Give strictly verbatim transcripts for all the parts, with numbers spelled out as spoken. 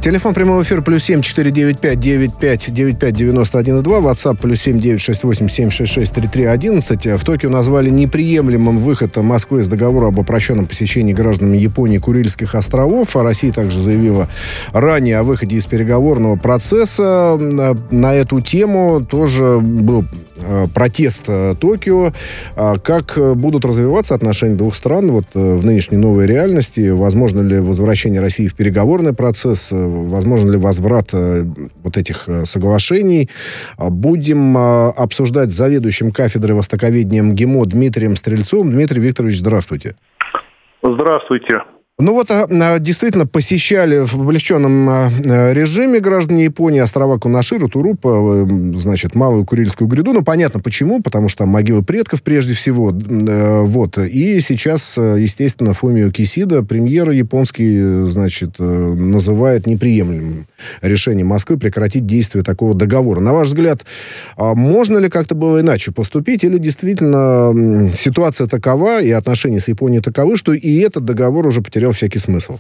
Телефон прямого эфира плюс семь четыре девять пять девять пять девять пять девяносто один и два. WhatsApp плюс семь девять шесть восемь семь шесть шесть три три одиннадцать. В Токио назвали неприемлемым выход Москвы из договора об упрощенном посещении гражданами Японии Курильских островов. А Россия также заявила ранее о выходе из переговорного процесса. На эту тему тоже был протест Токио. Как будут развиваться отношения двух стран вот в нынешней новой реальности? Возможно ли возвращение России в переговорный процесс? Возможно ли возврат вот этих соглашений? Будем обсуждать с заведующим кафедрой востоковедения МГИМО Дмитрием Стрельцовым. Дмитрий Викторович, здравствуйте. Здравствуйте. Ну вот, действительно, посещали в облегченном режиме граждане Японии острова Кунаширу, Турупа, значит, Малую Курильскую гряду. Ну, понятно, почему. Потому что там могилы предков прежде всего. Вот. И сейчас, естественно, Фумио Кисида, премьер японский, значит, называет неприемлемым решение Москвы прекратить действие такого договора. На ваш взгляд, можно ли как-то было иначе поступить? Или действительно ситуация такова, и отношения с Японией таковы, что и этот договор уже потерял всякий смысл?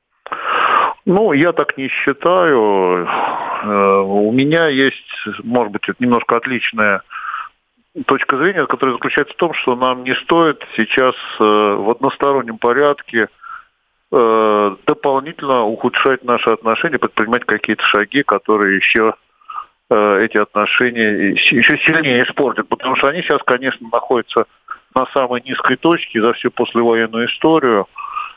Ну, я так не считаю. У меня есть, может быть, немножко отличная точка зрения, которая заключается в том, что нам не стоит сейчас в одностороннем порядке дополнительно ухудшать наши отношения, предпринимать какие-то шаги, которые еще эти отношения еще сильнее испортят. Потому что они сейчас, конечно, находятся на самой низкой точке за всю послевоенную историю.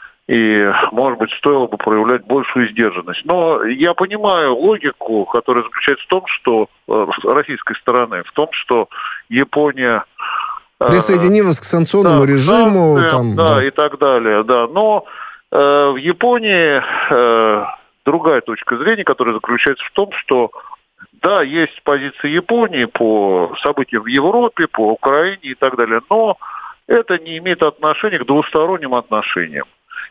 И, может быть, стоило бы проявлять большую сдержанность. Но я понимаю логику, которая заключается в том, что с российской стороны, в том, что Япония присоединилась к санкционному да, режиму, санкциям, там, да, да, и так далее, да. Но э, в Японии э, другая точка зрения, которая заключается в том, что да, есть позиция Японии по событиям в Европе, по Украине и так далее, но это не имеет отношения к двусторонним отношениям.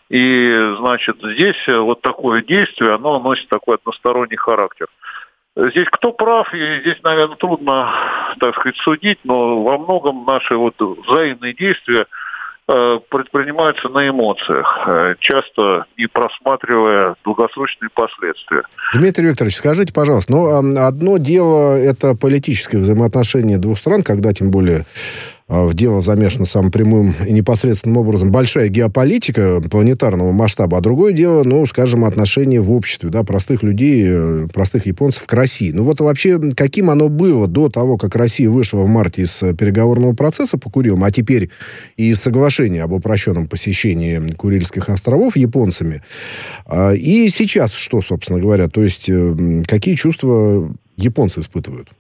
И, значит, здесь вот такое действие, оно носит такой односторонний характер. Здесь кто прав, и здесь, наверное, трудно, так сказать, судить, но во многом наши вот взаимные действия э, предпринимаются на эмоциях, э, часто не просматривая долгосрочные последствия. Дмитрий Викторович, скажите, пожалуйста, ну, одно дело это политическое взаимоотношение двух стран, когда, тем более, в дело замешана самым прямым и непосредственным образом большая геополитика планетарного масштаба, а другое дело, ну, скажем, отношения в обществе, да, простых людей, простых японцев к России. Ну, вот вообще, каким оно было до того, как Россия вышла в марте из переговорного процесса по Курилам, а теперь и из соглашения об упрощенном посещении Курильских островов японцами, и сейчас что, собственно говоря, то есть какие чувства японцы испытывают?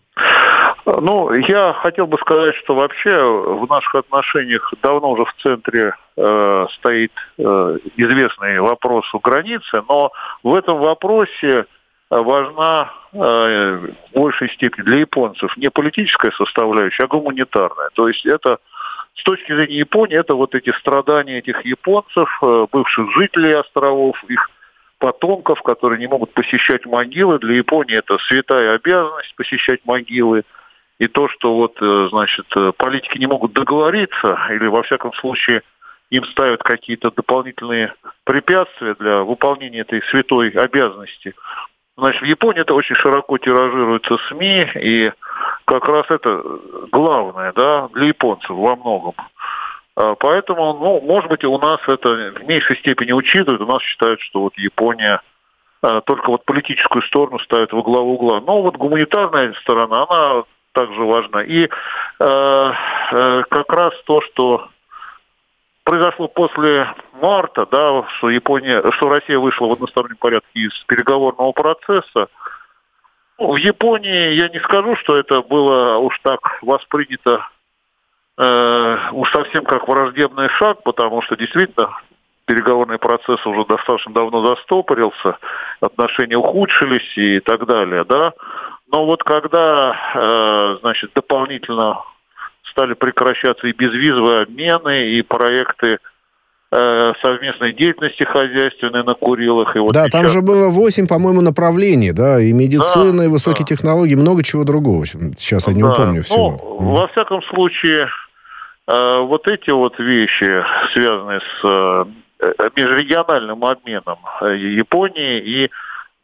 Ну, я хотел бы сказать, что вообще в наших отношениях давно уже в центре э, стоит э, известный вопрос о границе, но в этом вопросе важна э, в большей степени для японцев не политическая составляющая, а гуманитарная. То есть это, с точки зрения Японии, это вот эти страдания этих японцев, э, бывших жителей островов, их потомков, которые не могут посещать могилы. Для Японии это святая обязанность посещать могилы. И то, что вот, значит, политики не могут договориться, или, во всяком случае, им ставят какие-то дополнительные препятствия для выполнения этой святой обязанности. Значит, в Японии это очень широко тиражируется СМИ, и как раз это главное, да, для японцев во многом. Поэтому, ну, может быть, у нас это в меньшей степени учитывают, у нас считают, что вот Япония только вот политическую сторону ставит во главу угла. Но вот гуманитарная сторона, она также важна. И э, э, как раз то, что произошло после марта, да, что Япония, что Россия вышла в одностороннем порядке из переговорного процесса. Ну, в Японии я не скажу, что это было уж так воспринято э, уж совсем как враждебный шаг, потому что действительно переговорный процесс уже достаточно давно застопорился, отношения ухудшились и так далее, да. Но вот когда, э, значит, дополнительно стали прекращаться и безвизовые обмены, и проекты э, совместной деятельности хозяйственной на Курилах. И вот да, сейчас... там же было восемь, по-моему, направлений, да, и медицина, да, и высокие да. технологии, много чего другого. Сейчас я не да. упомню всего. Ну, mm. во всяком случае, э, вот эти вот вещи, связанные с э, межрегиональным обменом Японии и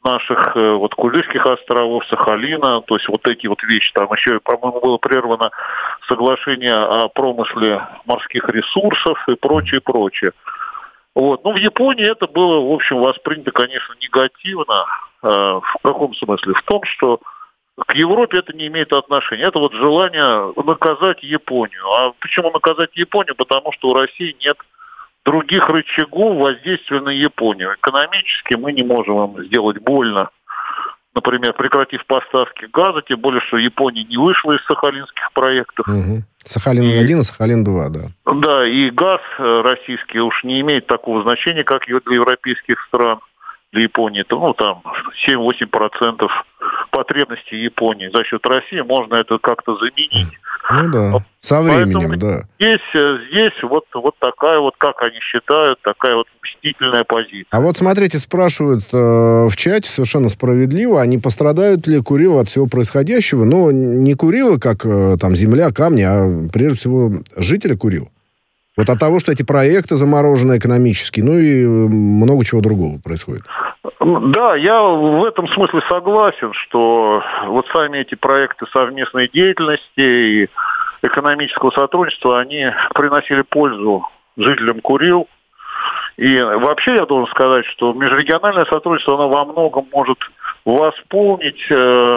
наших вот Курильских островов, Сахалина, то есть вот эти вот вещи. Там еще, по-моему, было прервано соглашение о промысле морских ресурсов и прочее, прочее. Вот. Ну, в Японии это было, в общем, воспринято, конечно, негативно. Э, в каком смысле? В том, что к Европе это не имеет отношения. Это вот желание наказать Японию. А почему наказать Японию? Потому что у России нет других рычагов воздействия на Японию. Экономически мы не можем им сделать больно. Например, прекратив поставки газа, тем более, что Япония не вышла из сахалинских проектов. Угу. Сахалин-один и Сахалин-два, да. Да, и газ российский уж не имеет такого значения, как для европейских стран. Для Японии это, ну, там, семь-восемь процентов потребностей Японии. За счет России можно это как-то заменить. Ну да, со временем, Поэтому да. Здесь, здесь вот, вот такая вот, как они считают, такая вот мстительная позиция. А вот смотрите, спрашивают э, в чате совершенно справедливо, а не пострадают ли Курилы от всего происходящего? Но не Курилы, как э, там земля, камни, а прежде всего жители Курил. Вот от того, что эти проекты заморожены экономически, ну и много чего другого происходит. Да, я в этом смысле согласен, что вот сами эти проекты совместной деятельности и экономического сотрудничества, они приносили пользу жителям Курил. И вообще я должен сказать, что межрегиональное сотрудничество, оно во многом может восполнить э,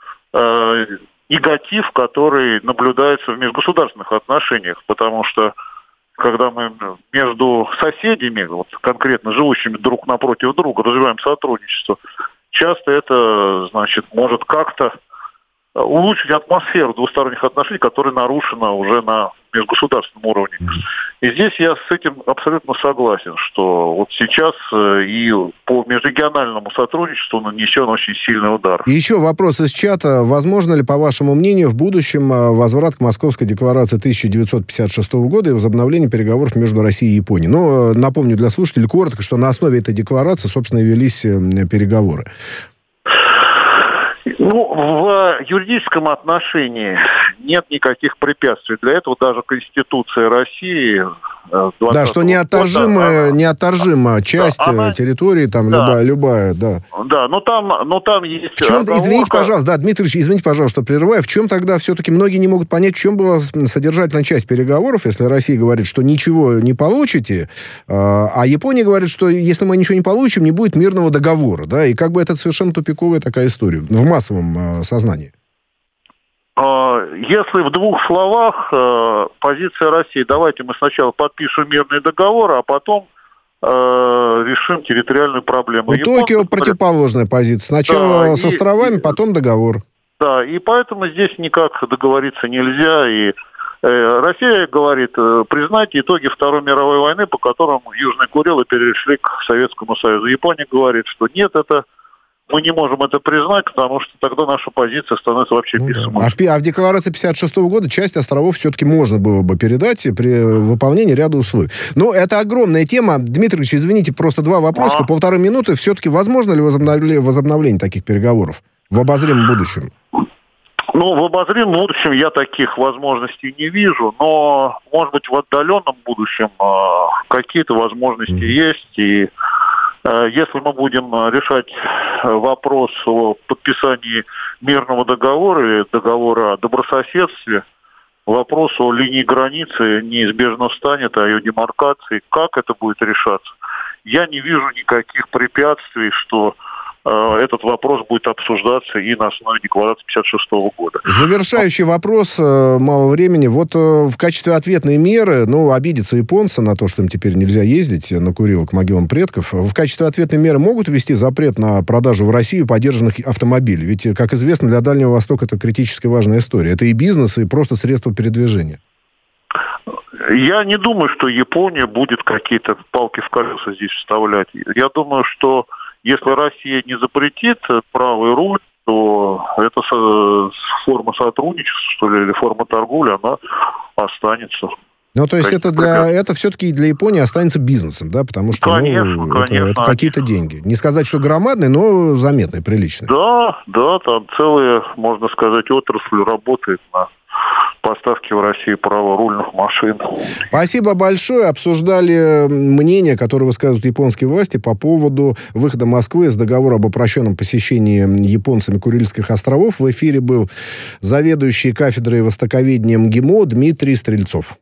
э, негатив, который наблюдается в межгосударственных отношениях, потому что когда мы между соседями, вот, конкретно живущими друг напротив друга, развиваем сотрудничество, часто это, значит, может как-то улучшить атмосферу двусторонних отношений, которая нарушена уже на межгосударственном уровне. И здесь я с этим абсолютно согласен, что вот сейчас и по межрегиональному сотрудничеству нанесен очень сильный удар. И еще вопрос из чата. Возможно ли, по вашему мнению, в будущем возврат к Московской декларации тысяча девятьсот пятьдесят шестого года и возобновление переговоров между Россией и Японией? Но напомню для слушателей коротко, что на основе этой декларации, собственно, и велись переговоры. Ну, в юридическом отношении нет никаких препятствий. Для этого даже Конституция России... Да, что неотторжимая, неотторжима часть да, она, территории, там, да, любая, любая, да. Да, но там, но там есть... В чем, извините, пожалуйста, да, Дмитрий Ильич, извините, пожалуйста, что прерываю. В чем тогда все-таки многие не могут понять, в чем была содержательная часть переговоров, если Россия говорит, что ничего не получите, а Япония говорит, что если мы ничего не получим, не будет мирного договора, да, и как бы это совершенно тупиковая такая история в массовом сознании. Если в двух словах, позиция России, давайте мы сначала подпишем мирный договор, а потом э, решим территориальную проблему. У Токио противоположная позиция. Сначала да, с островами, и, потом договор. Да, и поэтому здесь никак договориться нельзя. И э, Россия говорит, э, признайте итоги Второй мировой войны, по которым Южные Курилы перешли к Советскому Союзу. Япония говорит, что нет, это... Мы не можем это признать, потому что тогда наша позиция становится вообще ну, бессмысленной. Да. А, в, а в декларации пятьдесят шестого года часть островов все-таки можно было бы передать при выполнении ряда условий. Но это огромная тема. Дмитрий Ильич, извините, просто два вопроса, а? полторы минуты. Все-таки возможно ли возобновление, возобновление таких переговоров в обозримом будущем? Ну, в обозримом будущем я таких возможностей не вижу, но, может быть, в отдаленном будущем э, какие-то возможности mm. есть, и если мы будем решать вопрос о подписании мирного договора или договора о добрососедстве, вопрос о линии границы неизбежно встанет, о ее демаркации. Как это будет решаться? Я не вижу никаких препятствий, что э, этот вопрос будет обсуждаться и на основе декларации пятьдесят шестого года. Завершающий вопрос, э, мало времени. Вот э, в качестве ответной меры, ну, обидятся японцы на то, что им теперь нельзя ездить на Курилы к могилам предков. В качестве ответной меры могут ввести запрет на продажу в Россию подержанных автомобилей? Ведь, как известно, для Дальнего Востока это критически важная история. Это и бизнес, и просто средства передвижения. Я не думаю, что Япония будет какие-то палки в колеса здесь вставлять. Я думаю, что если Россия не запретит правый руль, то эта форма сотрудничества, что ли, или форма торговли, она останется. Ну, то есть это, для, это все-таки и для Японии останется бизнесом, да? Потому что конечно, ну, конечно, это, это какие-то деньги. Не сказать, что громадные, но заметные, приличные. Да, да, там целая, можно сказать, отрасль работает на поставки в Россию праворульных машин. Спасибо большое. Обсуждали мнение, которое высказывают японские власти по поводу выхода Москвы из договора об упрощенном посещении японцами Курильских островов. В эфире был заведующий кафедрой востоковедения МГИМО Дмитрий Стрельцов.